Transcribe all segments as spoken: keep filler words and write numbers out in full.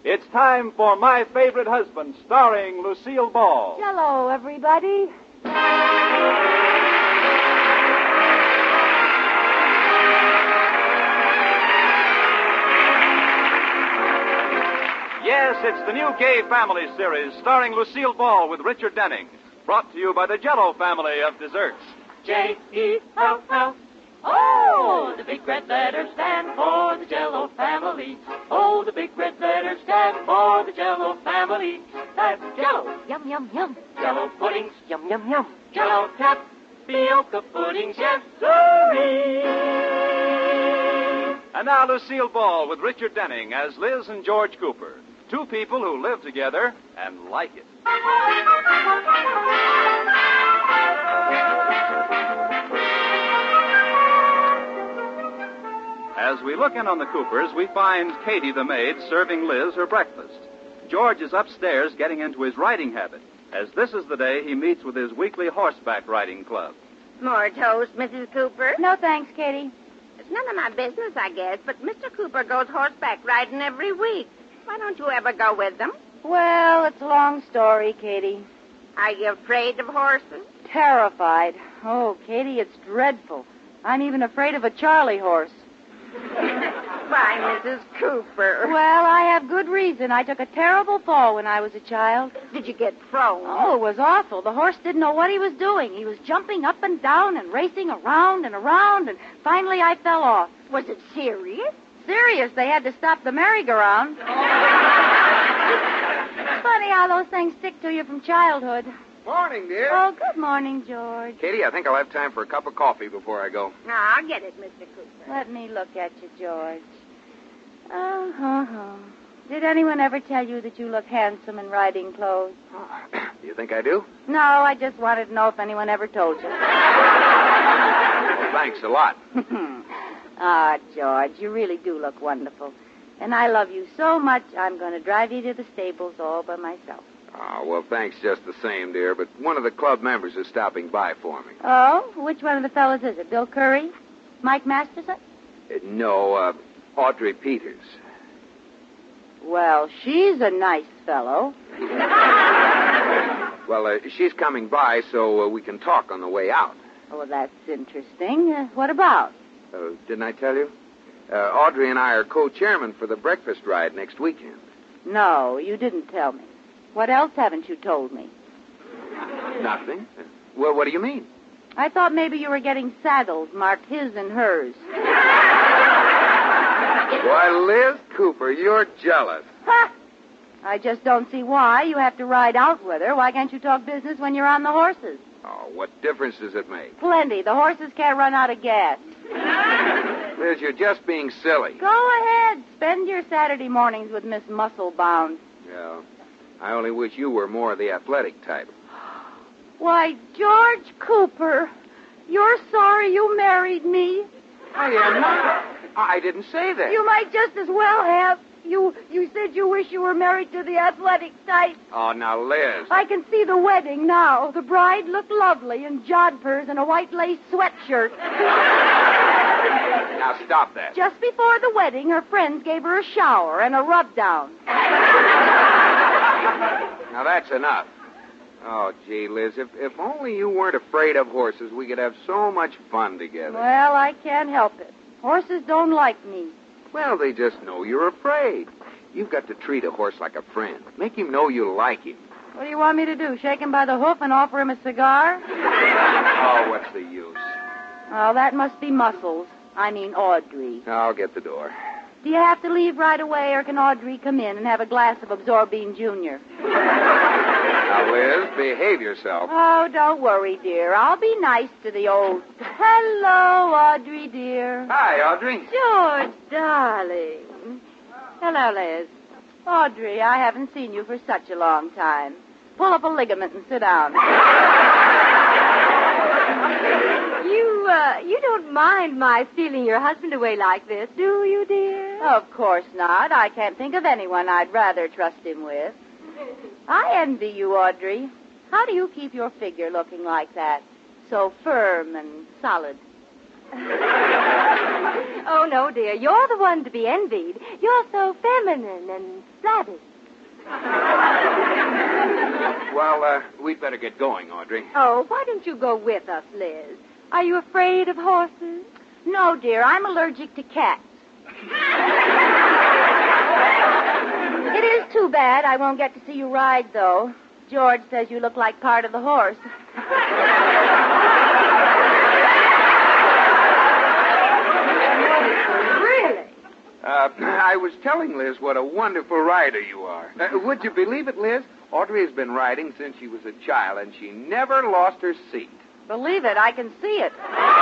It's time for My Favorite Husband, starring Lucille Ball. Hello, everybody. Yes, it's the new Gay Family series, starring Lucille Ball with Richard Denning. Brought to you by the Jell-O family of desserts. J E L L. Oh, the big red letters stand for the Jell-O family. Oh, the big red letters stand for the Jell-O family. That's Jell-O. Yum, yum, yum. Jell-O puddings. Yum, yum, yum. Jell-O tapioca puddings. Yes, sirree. And now Lucille Ball with Richard Denning as Liz and George Cooper. Two people who live together and like it. As we look in on the Coopers, we find Katie the maid serving Liz her breakfast. George is upstairs getting into his riding habit, as this is the day he meets with his weekly horseback riding club. More toast, Missus Cooper? No thanks, Katie. It's none of my business, I guess, but Mister Cooper goes horseback riding every week. Why don't you ever go with them? Well, it's a long story, Katie. Are you afraid of horses? Terrified. Oh, Katie, it's dreadful. I'm even afraid of a Charlie horse. Why, Missus Cooper. Well, I have good reason. I took a terrible fall when I was a child. Did you get thrown? Oh, it was awful. The horse didn't know what he was doing. He was jumping up and down and racing around and around, and finally I fell off. Was it serious? Serious. They had to stop the merry-go-round. Funny how those things stick to you from childhood. Morning, dear. Oh, good morning, George. Katie, I think I'll have time for a cup of coffee before I go. No, I'll get it, Mister Cooper. Let me look at you, George. Oh, did anyone ever tell you that you look handsome in riding clothes? You think I do? No, I just wanted to know if anyone ever told you. Well, thanks a lot. Ah, George, you really do look wonderful. And I love you so much, I'm going to drive you to the stables all by myself. Oh, well, thanks just the same, dear, but one of the club members is stopping by for me. Oh? Which one of the fellas is it? Bill Curry? Mike Masterson? Uh, no, uh, Audrey Peters. Well, she's a nice fellow. Well, uh, she's coming by so uh, we can talk on the way out. Oh, that's interesting. Uh, what about? Uh, didn't I tell you? Uh, Audrey and I are co-chairmen for the breakfast ride next weekend. No, you didn't tell me. What else haven't you told me? Nothing. Well, what do you mean? I thought maybe you were getting saddles marked his and hers. Why, Liz Cooper, you're jealous. Ha! I just don't see why you have to ride out with her. Why can't you talk business when you're on the horses? Oh, what difference does it make? Plenty. The horses can't run out of gas. Liz, you're just being silly. Go ahead. Spend your Saturday mornings with Miss Musclebound. Yeah. I only wish you were more of the athletic type. Why, George Cooper, you're sorry you married me. I am not. I didn't say that. You might just as well have. You you said you wish you were married to the athletic type. Oh, now, Liz. I can see the wedding now. The bride looked lovely in jodhpurs and a white lace sweatshirt. Now, stop that. Just before the wedding, her friends gave her a shower and a rub-down. Now, that's enough. Oh, gee, Liz, if, if only you weren't afraid of horses, we could have so much fun together. Well, I can't help it. Horses don't like me. Well, they just know you're afraid. You've got to treat a horse like a friend. Make him know you like him. What do you want me to do, shake him by the hoof and offer him a cigar? Oh, what's the use? Oh, that must be Muscles. I mean Audrey. I'll get the door. Do you have to leave right away, or can Audrey come in and have a glass of Absorbine Junior? Now, Liz, behave yourself. Oh, don't worry, dear. I'll be nice to the old... Hello, Audrey, dear. Hi, Audrey. George, darling. Hello, Liz. Audrey, I haven't seen you for such a long time. Pull up a ligament and sit down. You, uh, you don't mind my stealing your husband away like this, do you, dear? Of course not. I can't think of anyone I'd rather trust him with. I envy you, Audrey. How do you keep your figure looking like that? So firm and solid. Oh, no, dear. You're the one to be envied. You're so feminine and flabby. Well, uh, we'd better get going, Audrey. Oh, why don't you go with us, Liz? Are you afraid of horses? No, dear, I'm allergic to cats. It is too bad I won't get to see you ride, though. George says you look like part of the horse. Really? Uh, I was telling Liz what a wonderful rider you are. Uh, would you believe it, Liz? Audrey has been riding since she was a child, and she never lost her seat. Believe it, I can see it.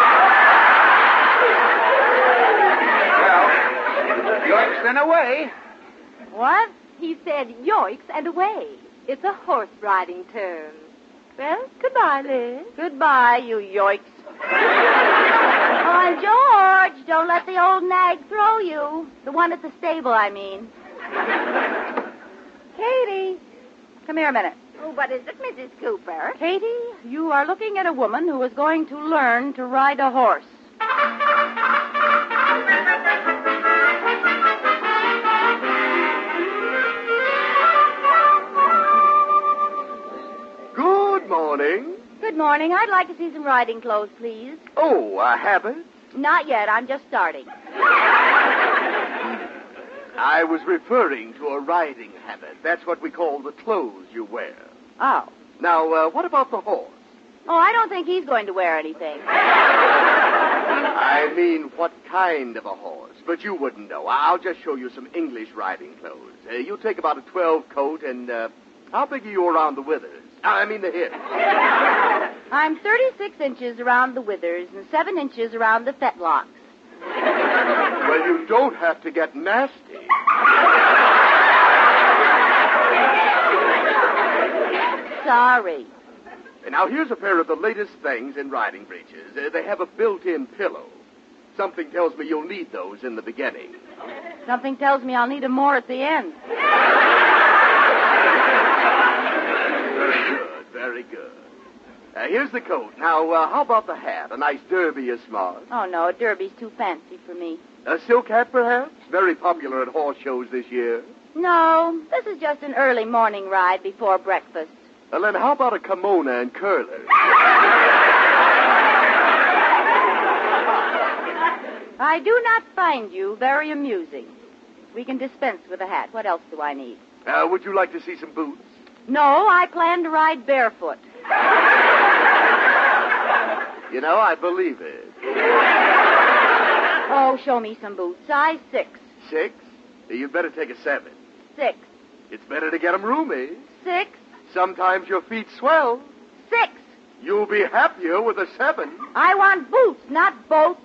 Well, yoicks and away. What? He said yoicks and away. It's a horse riding term. Well, goodbye, Liz. Goodbye, you yoicks. Oh, and George, don't let the old nag throw you. The one at the stable, I mean. Katie, come here a minute. Oh, what is it, Missus Cooper? Katie, you are looking at a woman who is going to learn to ride a horse. Good morning. Good morning. I'd like to see some riding clothes, please. Oh, a habit? Not yet. I'm just starting. I was referring to a riding habit. That's what we call the clothes you wear. Oh. Now, uh, what about the horse? Oh, I don't think he's going to wear anything. I mean, what kind of a horse? But you wouldn't know. I'll just show you some English riding clothes. Uh, you take about a twelve coat, and uh, how big are you around the withers? I mean the hips. I'm thirty-six inches around the withers and seven inches around the fetlocks. Well, you don't have to get nasty. Sorry. And now, here's a pair of the latest things in riding breeches. Uh, they have a built-in pillow. Something tells me you'll need those in the beginning. Something tells me I'll need them more at the end. Very good, very good. Uh, here's the coat. Now, uh, how about the hat? A nice derby is smart. Oh, no, a derby's too fancy for me. A silk hat, perhaps? Very popular at horse shows this year. No, this is just an early morning ride before breakfast. Well, then how about a kimono and curlers? I do not find you very amusing. We can dispense with a hat. What else do I need? Uh, would you like to see some boots? No, I plan to ride barefoot. You know, I believe it. Oh, show me some boots. Size six. Six? You'd better take a seven. Six. It's better to get 'em roomy. Six. Sometimes your feet swell. Six. You'll be happier with a seven. I want boots, not boats.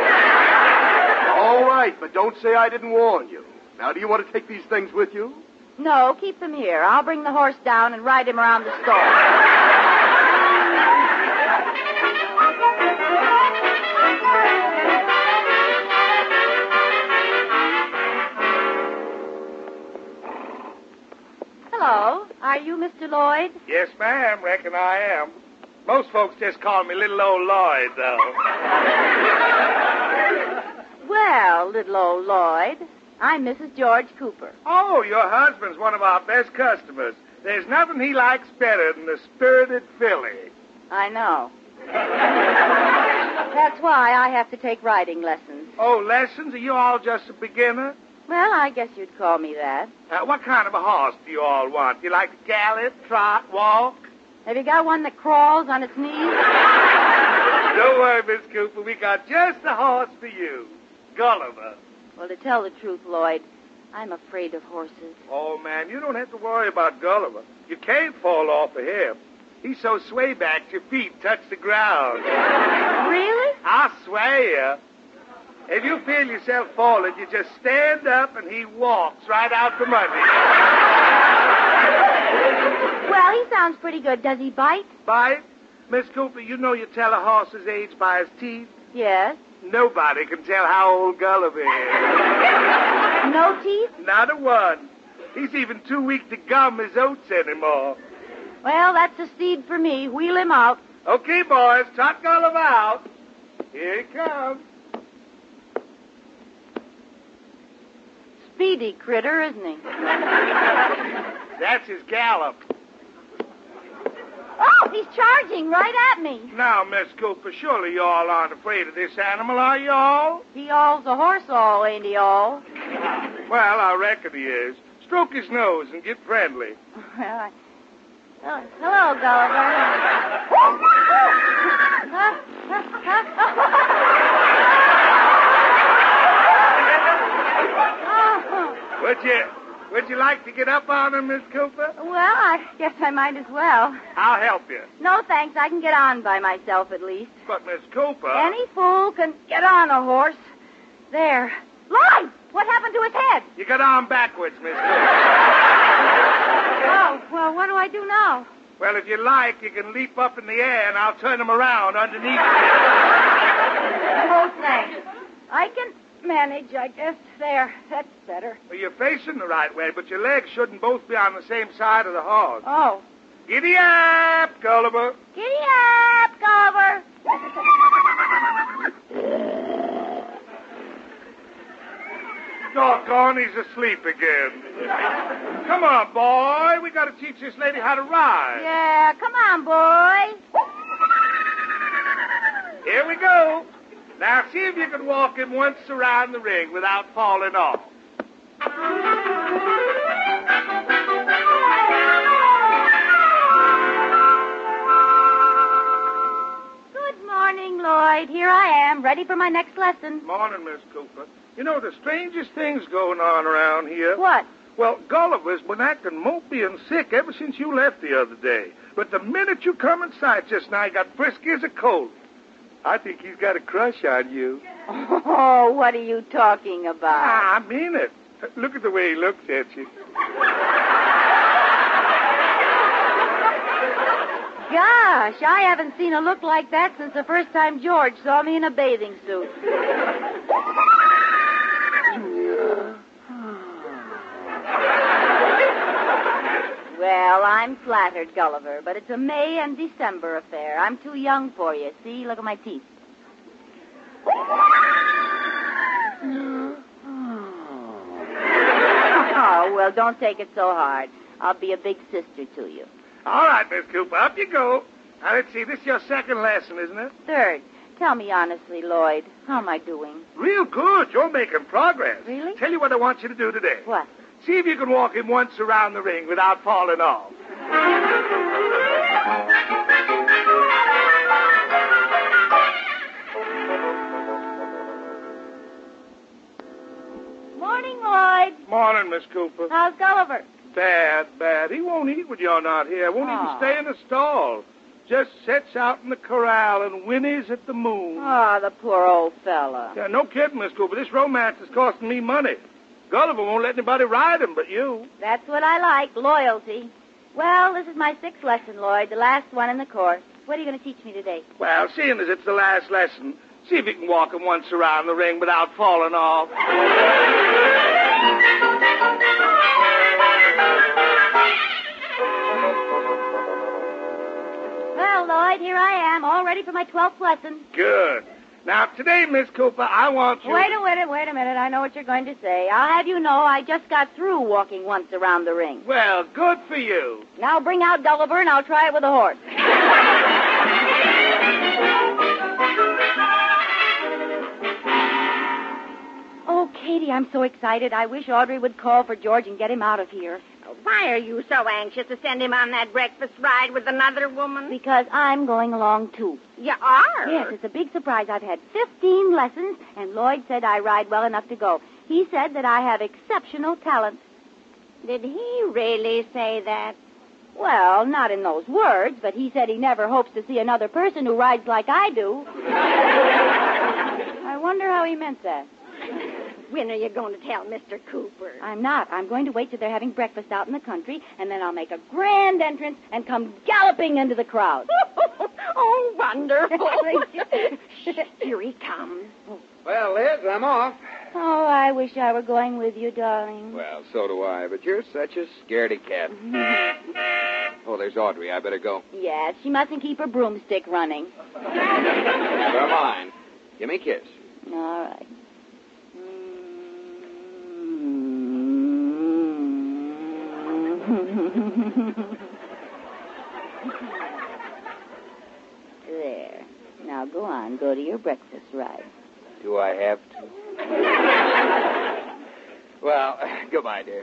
All right, but don't say I didn't warn you. Now, do you want to take these things with you? No, keep them here. I'll bring the horse down and ride him around the store. Hello. Are you Mister Lloyd? Yes, ma'am. Reckon I am. Most folks just call me little old Lloyd, though. Well, little old Lloyd, I'm Missus George Cooper. Oh, your husband's one of our best customers. There's nothing he likes better than the spirited filly. I know. That's why I have to take riding lessons. Oh, lessons? Are you all just a beginner? Well, I guess you'd call me that. Uh, what kind of a horse do you all want? Do you like to gallop, trot, walk? Have you got one that crawls on its knees? Don't worry, Miss Cooper. We got just the horse for you. Gulliver. Well, to tell the truth, Lloyd, I'm afraid of horses. Oh, man, you don't have to worry about Gulliver. You can't fall off of him. He's so sway-backed your feet touch the ground. Really? I swear you. If you feel yourself falling, you just stand up and he walks right out from under you. Well, he sounds pretty good. Does he bite? Bite? Miss Cooper, you know you tell a horse's age by his teeth? Yes. Nobody can tell how old Gulliver is. No teeth? Not a one. He's even too weak to gum his oats anymore. Well, that's a steed for me. Wheel him out. Okay, boys, trot Gulliver out. Here he comes. Speedy critter, isn't he? That's his gallop. Oh, he's charging right at me. Now, Miss Cooper, surely you all aren't afraid of this animal, are you all? He all's a horse all, ain't he all? Well, I reckon he is. Stroke his nose and get friendly. Well, I... Oh, hello, Gulliver. oh. Would you, would you like to get up on him, Miss Cooper? Well, I guess I might as well. I'll help you. No, thanks. I can get on by myself at least. But, Miss Cooper... Any fool can get on a horse. There. Lloyd! What happened to his head? You got on backwards, Miss Cooper. Oh, well, what do I do now? Well, if you like, you can leap up in the air, and I'll turn him around underneath you. Oh, thanks. I can manage, I guess. There. That's better. Well, you're facing the right way, but your legs shouldn't both be on the same side of the horse. Oh. Giddy up, Gulliver. Giddy up, Gulliver. Doggone, he's asleep again. Come on, boy. We got to teach this lady how to ride. Yeah, come on, boy. Here we go. Now, see if you can walk him once around the ring without falling off. Good morning, Lloyd. Here I am, ready for my next lesson. Morning, Miss Cooper. You know, the strangest thing's going on around here. What? Well, Gulliver's been acting mopey and sick ever since you left the other day. But the minute you come in sight just now, he got frisky as a colt. I think he's got a crush on you. Oh, what are you talking about? Ah, I mean it. Look at the way he looks at you. Gosh, I haven't seen a look like that since the first time George saw me in a bathing suit. Well, I'm flattered, Gulliver, but it's a May and December affair. I'm too young for you. See, look at my teeth. Oh, well, don't take it so hard. I'll be a big sister to you. All right, Miss Cooper, up you go. Now, let's see, this is your second lesson, isn't it? Third. Tell me honestly, Lloyd, how am I doing? Real good. You're making progress. Really? Tell you what I want you to do today. What? See if you can walk him once around the ring without falling off. Morning, Lloyd. Morning, Miss Cooper. How's Gulliver? Bad, bad. He won't eat when you're not here. Won't Oh. even stay in the stall. Just sits out in the corral and whinnies at the moon. Oh, the poor old fella. Yeah, no kidding, Miss Cooper. This romance is costing me money. Gulliver won't let anybody ride him but you. That's what I like, loyalty. Well, this is my sixth lesson, Lloyd, the last one in the course. What are you going to teach me today? Well, seeing as it's the last lesson, see if you can walk him once around the ring without falling off. Well, Lloyd, here I am, all ready for my twelfth lesson. Good. Now, today, Miss Cooper, I want you... Wait a minute, wait a minute. I know what you're going to say. I'll have you know I just got through walking once around the ring. Well, good for you. Now bring out Gulliver, and I'll try it with a horse. Oh, Katie, I'm so excited. I wish Audrey would call for George and get him out of here. Why are you so anxious to send him on that breakfast ride with another woman? Because I'm going along, too. You are? Yes, it's a big surprise. I've had fifteen lessons, and Lloyd said I ride well enough to go. He said that I have exceptional talent. Did he really say that? Well, not in those words, but he said he never hopes to see another person who rides like I do. I wonder how he meant that. When are you going to tell Mister Cooper? I'm not. I'm going to wait till they're having breakfast out in the country, and then I'll make a grand entrance and come galloping into the crowd. Oh, wonderful. Here he comes. Well, Liz, I'm off. Oh, I wish I were going with you, darling. Well, so do I, but you're such a scaredy cat. Oh, there's Audrey. I better go. Yes, she mustn't keep her broomstick running. Never mind. Give me a kiss. All right. There. Now go on. Go to your breakfast ride. Do I have to? Well, goodbye, dear.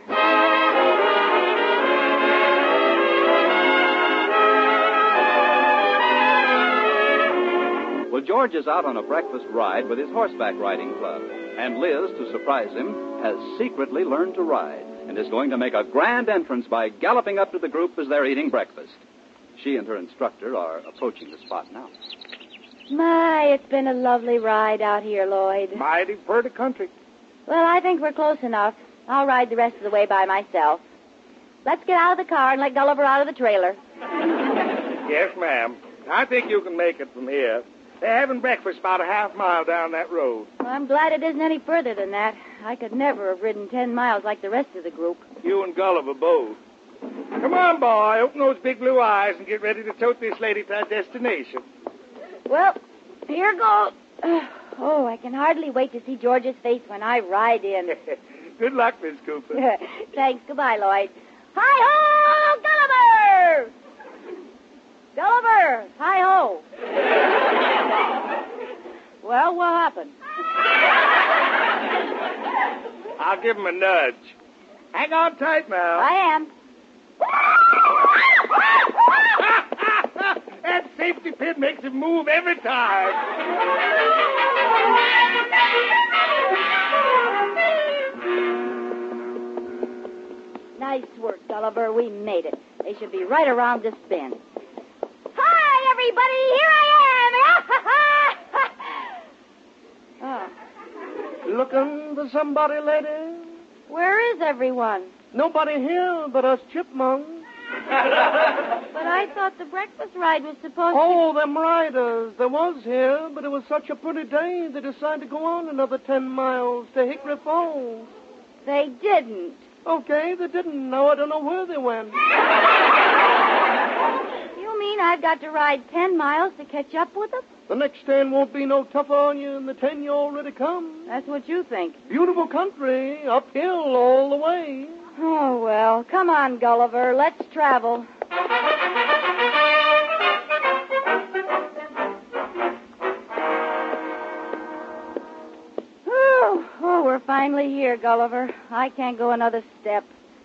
Well, George is out on a breakfast ride with his horseback riding club. And Liz, to surprise him, has secretly learned to ride and is going to make a grand entrance by galloping up to the group as they're eating breakfast. She and her instructor are approaching the spot now. My, it's been a lovely ride out here, Lloyd. Mighty pretty country. Well, I think we're close enough. I'll ride the rest of the way by myself. Let's get out of the car and let Gulliver out of the trailer. Yes, ma'am. I think you can make it from here. They're having breakfast about a half mile down that road. Well, I'm glad it isn't any further than that. I could never have ridden ten miles like the rest of the group. You and Gulliver both. Come on, boy. Open those big blue eyes and get ready to tote this lady to her destination. Well, here goes. Oh, I can hardly wait to see George's face when I ride in. Good luck, Miss Cooper. Thanks. Goodbye, Lloyd. Hi-ho, Gulliver! Gulliver, hi-ho. Well, what happened? I'll give him a nudge. Hang on tight now. I am. That safety pin makes him move every time. Nice work, Gulliver. We made it. They should be right around this bend. Hi, everybody. Here I am. Oh. Looking for somebody, lady? Where is everyone? Nobody here but us chipmunks. But I thought the breakfast ride was supposed Oh, to... them riders. There was here, but it was such a pretty day they decided to go on another ten miles to Hickory Falls. They didn't. Okay, they didn't. Now I don't know where they went. You mean I've got to ride ten miles to catch up with them? The next ten won't be no tougher on you than the ten you already come. That's what you think. Beautiful country, uphill all the way. Oh, well, come on, Gulliver. Let's travel. Whew. Oh, we're finally here, Gulliver. I can't go another step.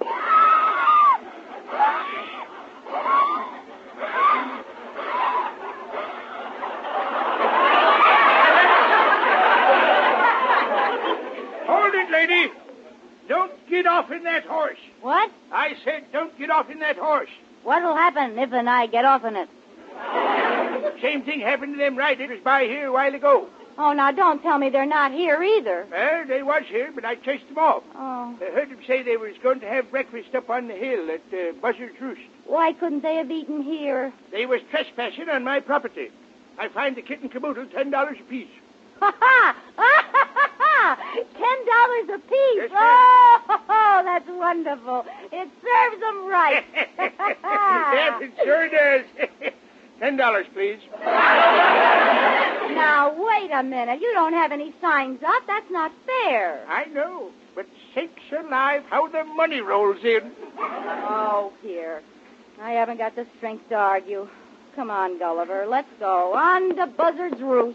Hold it, lady. Don't get off in that horse. What? I said don't get off in that horse. What'll happen if and I get off in it? Same thing happened to them riders by here a while ago. Oh, now don't tell me they're not here either. Well, they was here, but I chased them off. Oh. I heard them say they was going to have breakfast up on the hill at uh, Buzzard's Roost. Why couldn't they have eaten here? They was trespassing on my property. I fined the kit and caboodle ten dollars apiece. Ha ha! Ten dollars apiece. Yes, oh, that's wonderful. It serves them right. Yes, it sure does. Ten dollars, please. Now, wait a minute. You don't have any signs up. That's not fair. I know, but sakes alive, how the money rolls in. Oh, here. I haven't got the strength to argue. Come on, Gulliver. Let's go. On to Buzzard's Roost.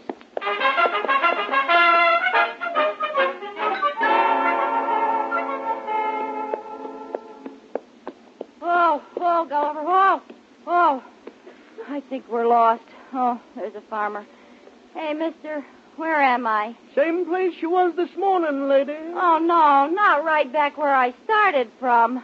Oh, oh, Gulliver. Oh, oh. I think we're lost. Oh, there's a farmer. Hey, mister, where am I? Same place you was this morning, lady. Oh, no, not right back where I started from.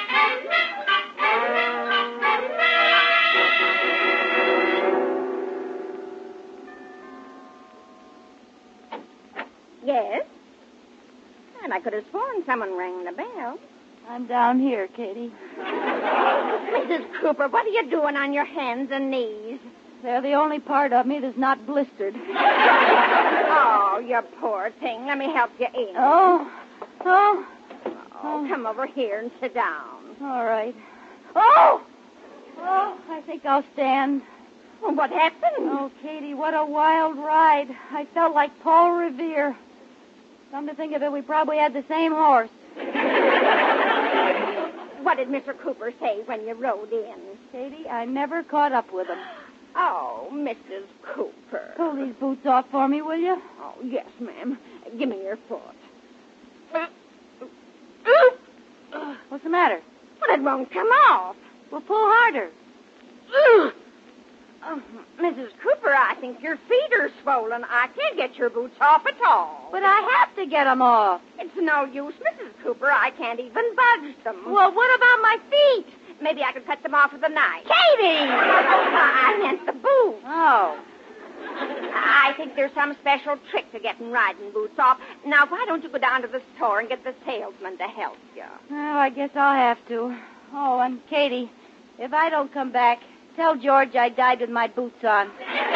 Yes? And I could have sworn someone rang the bell. I'm down here, Katie. Missus Cooper, what are you doing on your hands and knees? They're the only part of me that's not blistered. Oh, you poor thing. Let me help you in. Oh, oh. Oh, come over here and sit down. All right. Oh! Oh, I think I'll stand. Well, what happened? Oh, Katie, what a wild ride. I felt like Paul Revere. Come to think of it, we probably had the same horse. What did Mister Cooper say when you rode in? Katie, I never caught up with him. Oh, Missus Cooper. Pull these boots off for me, will you? Oh, yes, ma'am. Give me your foot. What's the matter? Well, it won't come off. Well, pull harder. Oh, Missus Cooper, I think your feet are swollen. I can't get your boots off at all. But I have to get them off. It's no use, Missus Cooper. I can't even budge them. Well, what about my feet? Maybe I could cut them off with a knife. Katie! I meant the boots. Oh. I think there's some special trick to getting riding boots off. Now, why don't you go down to the store and get the salesman to help you? Oh, I guess I'll have to. Oh, and Katie, if I don't come back, tell George I died with my boots on.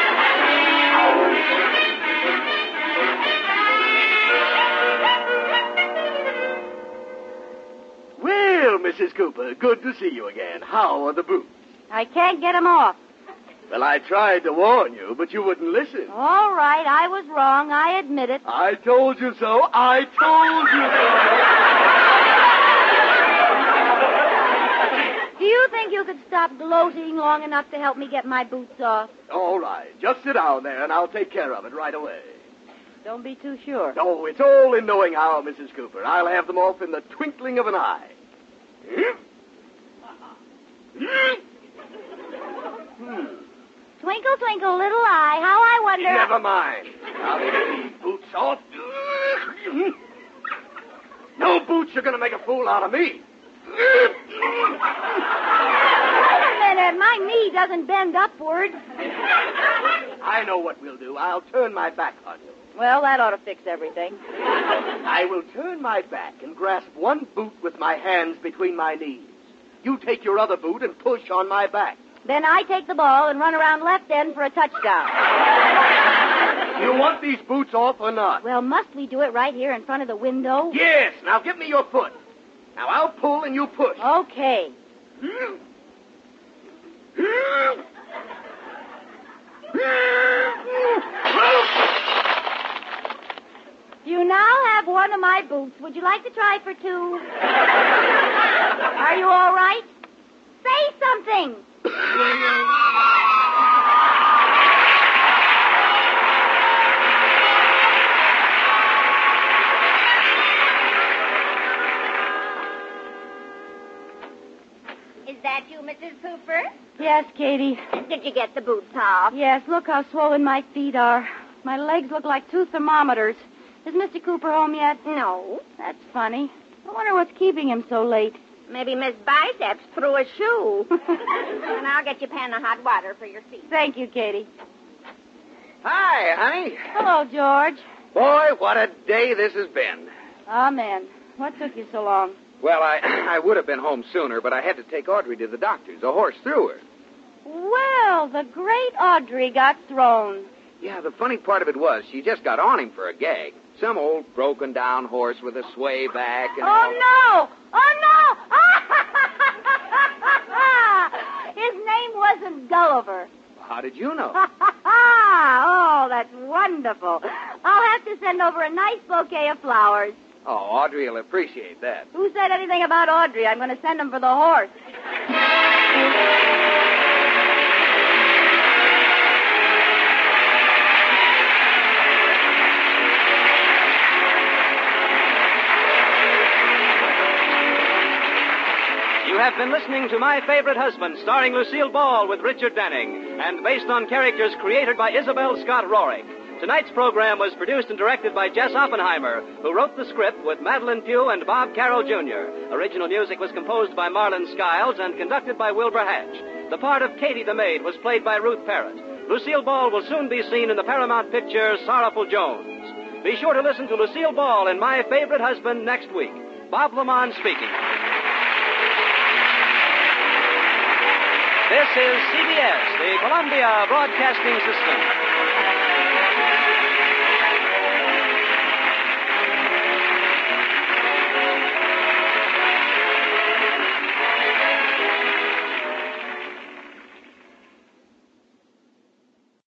Well, Missus Cooper, good to see you again. How are the boots? I can't get them off. Well, I tried to warn you, but you wouldn't listen. All right, I was wrong. I admit it. I told you so. I told you so. Do you think you could stop gloating long enough to help me get my boots off? All right. Just sit down there, and I'll take care of it right away. Don't be too sure. Oh, it's all in knowing how, Missus Cooper. I'll have them off in the twinkling of an eye. Hmm. Twinkle, twinkle, little eye, how I wonder... Never mind. I'll get these boots off. No boots are going to make a fool out of me. Wait a minute, my knee doesn't bend upward. I know what we'll do. I'll turn my back on you. Well, that ought to fix everything. I will turn my back and grasp one boot with my hands between my knees. You take your other boot and push on my back. Then I take the ball and run around left end for a touchdown. You want these boots off or not? Well, must we do it right here in front of the window? Yes. Now give me your foot. Now I'll pull and you push. Okay. You now have one of my boots. Would you like to try for two? Are you all right? Say something. Is that you, Missus Cooper? Yes, Katie. Did you get the boots off? Yes, look how swollen my feet are. My legs look like two thermometers. Is Mister Cooper home yet? No. That's funny. I wonder what's keeping him so late. Maybe Miss Biceps threw a shoe. And I'll get you a pan of hot water for your feet. Thank you, Katie. Hi, honey. Hello, George. Boy, what a day this has been. Amen. What took you so long? Well, I I would have been home sooner, but I had to take Audrey to the doctor's. A horse threw her. Well, the great Audrey got thrown. Yeah, the funny part of it was she just got on him for a gag. Some old broken-down horse with a sway back and... Oh, no! Oh, no! His name wasn't Gulliver. How did you know? Oh, that's wonderful. I'll have to send over a nice bouquet of flowers. Oh, Audrey will appreciate that. Who said anything about Audrey? I'm going to send them for the horse. You have been listening to My Favorite Husband, starring Lucille Ball with Richard Denning, and based on characters created by Isabel Scott Rohrig. Tonight's program was produced and directed by Jess Oppenheimer, who wrote the script with Madeline Pugh and Bob Carroll Junior Original music was composed by Marlon Skiles and conducted by Wilbur Hatch. The part of Katie the Maid was played by Ruth Parrott. Lucille Ball will soon be seen in the Paramount picture Sorrowful Jones. Be sure to listen to Lucille Ball in My Favorite Husband next week. Bob Lamont speaking. This is C B S, the Columbia Broadcasting System.